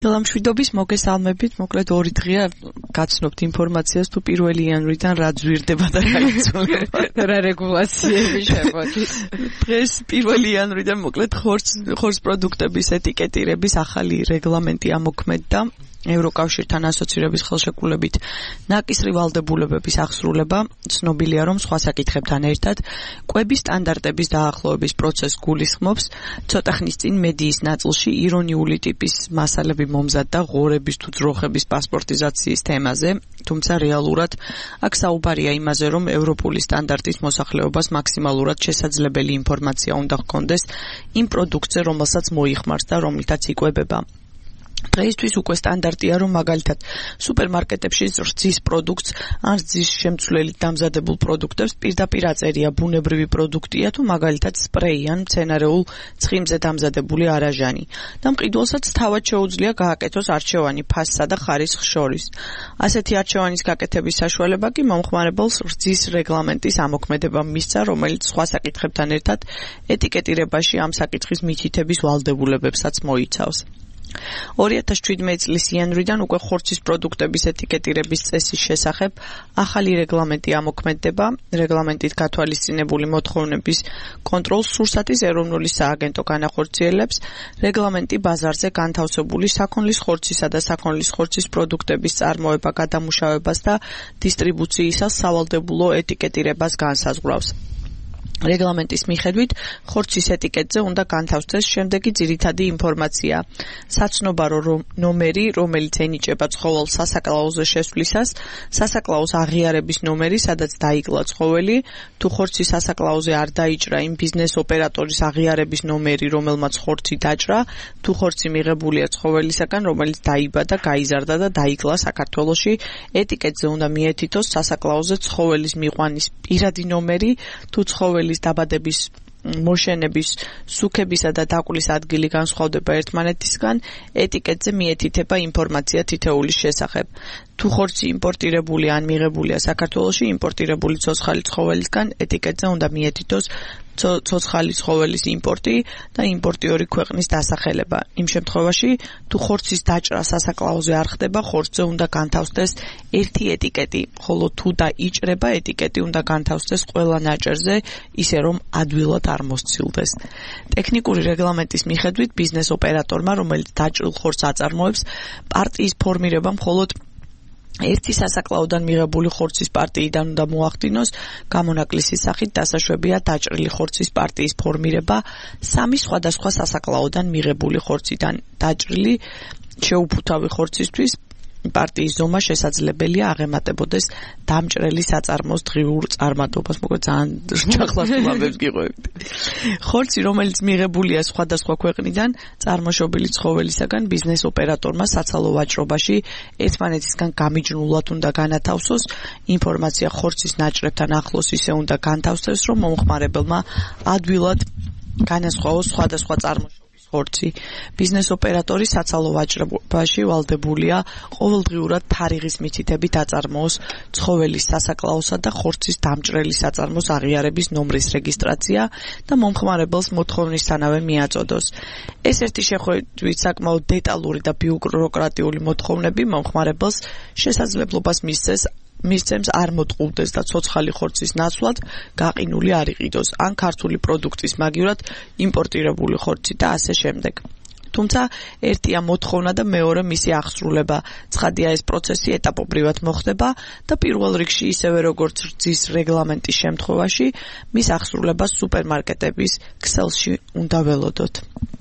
მშვიდობის მოგესალმებით, მოკლედ 2 დღეა გაცნობთ ინფორმაციას თუ 1 იანვრიდან რა ძვირდება და რა იცვლება. რა რეგულაციები შეგვაქვს. დღეს 1 იანვრიდან მოკლედ ხორცს პროდუქტების ეტიკეტირების ახალი რეგლამენტი ამოქმედდა. ევროკავშირთან ასოცირების ხელშეკრულებით ნაკისრი ვალდებულებების აღსრულება ცნობილია, რომ სხვა საკითხებთან ერთად კვების სტანდარტების დაახლოების პროცესს გულისხმობს. ცოტა ხნის წინ მედიის ნაწილში ირონიული ტიპის მასალები მომზადდა ღორების თუ ძროხების პასპორტიზაციის თემაზე, თუმცა რეალურად აქ საუბარია იმაზე, რომ ევროპული სტანდარტის მოსახლეობას მაქსიმალურად შესაძლებელი ინფორმაცია უნდა ჰქონდეს იმ პროდუქტზე, რომელსაც მოიხმარს და რომლითაც იკვებება. დღეისთვის უკვე სტანდარტია, რომ მაგალითად სუპერმარკეტებში რძის პროდუქტს ან რძის შემცვლელით დამზადებულ პროდუქტებს პირდაპირ აწერია ბუნებრივი პროდუქტია თუ მაგალითად სპრეი ან მცენარეულ ცხიმზე დამზადებული არაჟანი და მყიდველსაც თავად შეუძლია გააკეთოს არჩევანი ფასსა და ხარისხს შორის. ასეთი არჩევანის გაკეთების საშუალება კი მომხმარებელს რძის რეგლამენტის ამოქმედება მისცა, რომელიც სხვა საკითხებთან ერთად ეტიკეტირებაში ამ საკითხის მითითების ვალდებულებებსაც მოიცავს. 2017 წლის იანვრიდან უკვე ხორცის პროდუქტების ეტიკეტირების წესის შესახებ ახალი რეგლამენტი ამოქმედდება. რეგლამენტით გათვალისწინებული მოთხოვნების კონტროლს სურსათის ეროვნული სააგენტო განახორციელებს. რეგლამენტი ბაზარზე განთავსებული საქონლის ხორცისა და საქონლის ხორცის პროდუქტების წარმოება, გადამუშავებას და დისტრიბუციისას სავალდებულო ეტიკეტირებას განსაზღვრავს. რეგლამენტის მიხედვით ხორცის ეტიკეტზე უნდა განთავსდეს შემდეგი ძირითადი ინფორმაცია: საცნობარო ნომერი, რომელიც ენიჭება ცხოველს სასაკლაოზე შესვლისას, სასაკლაოს აღიარების ნომერი, სადაც დაიკლა ცხოველი, თუ ხორცი სასაკლაოზე არ დაიჭრა, იმ ბიზნეს ოპერატორის აღიარების ნომერი, რომელმაც ხორცი დაჭრა, თუ ხორცი მიღებულია ცხოველისაგან, რომელიც დაიბადა, გაიზარდა და დაიკლა საქართველოში, ეტიკეტზე უნდა მიეთითოს სასაკლაოზე ცხოველის მიყვანის პირადი ნომერი, თუ ცხოველი დაბადების, მოშენების, სუქებისა და დაკვლის ადგილი განსხვავდება ერთმანეთისგან, ეტიკეტზე მიეთითება ინფორმაცია თითოეულის შესახებ. თუ ხორცი იმპორტირებული ან მიღებულია საქართველოში, იმპორტირებული ცოცხალი ცხოველისგან, ეტიკეტზე უნდა მიეთითოს ცოცხალი ცხოველის იმპორტი და იმპორტიორი ქვეყნის დასახელება. იმ შემთხვევაში, თუ ხორცის დაჭრა სასაკლაოზე არ ხდება, ხორცზე უნდა განთავსდეს ერთი ეტიკეტი, ხოლო თუ დაიჭრება, ეტიკეტი უნდა განთავსდეს ყველა ნაჭერზე, ისე რომ ადვილად არ მოსცილდეს. ტექნიკური რეგლამენტის მიხედვით ბიზნეს ოპერატორმა, რომელიც დაჭრილ ხორცს აწარმოებს, პარტიის ფორმირება მხოლოდ ერთი სასაკლაოდან მიღებული ხორცის პარტიიდან უნდა მოახდინოს. გამონაკლისის სახით დასაშვებია დაჭრილი ხორცის პარტიის ფორმირება 3 სხვადასხვა სასაკლაოდან მიღებული ხორციდან. დაჭრილი შეუფუთავი ხორცისთვის პარტიის ზომა შესაძლებელია აღემატებოდეს დამჭრელი საწარმოს დღიურ წარმატებას. მოკლედ ძალიან ჭახლას ლამბებს გიყვებით. ხორცი, რომელიც მიღებულია სხვადასხვა ქვეყნიდან წარმოშობილი ცხოველისაგან, ბიზნეს ოპერატორმა საცალო ვაჭრობაში ერთმანეთისგან გამიჯნულად უნდა განათავსოს. ინფორმაცია ხორცის ნაჭრებთან ახლოს ისე უნდა განთავსდეს, რომ მომხმარებელმა ადვილად განასხვაოს სხვადასხვა წარმოშობის ხორცი. ბიზნეს ოპერატორი საცალო ვაჭრობაში ვალდებულია ყოველდღიურად თარიღის მითითებით აწარმოოს ცხოველის სასაკლაოსა და ხორცის დამჭრელი საწარმოს აღიარების ნომრის რეგისტრაცია და მომხმარებელს მოთხოვნისთანავე მიაწოდოს. ეს ერთი შეხედვით საკმაოდ დეტალური და ბიუროკრატიული მოთხოვნები მომხმარებელს შესაძლებლობას მისცემს არ მოტყუდეს და ცოცხალი ხორცის ნაცვლად გაყინული არ იყიდოს, ან ქართული პროდუქტის მაგივრად იმპორტირებული ხორცი და ასე შემდეგ. თუმცა ერთია მოთხოვნა და მეორე მისი აღსრულება. ცხადია, ეს პროცესი ეტაპობრივად მოხდება და პირველ რიგში ისევე როგორც რძის რეგლამენტის შემთხვევაში, მის აღსრულებას სუპერმარკეტების ქსელში უნდა ველოდოთ.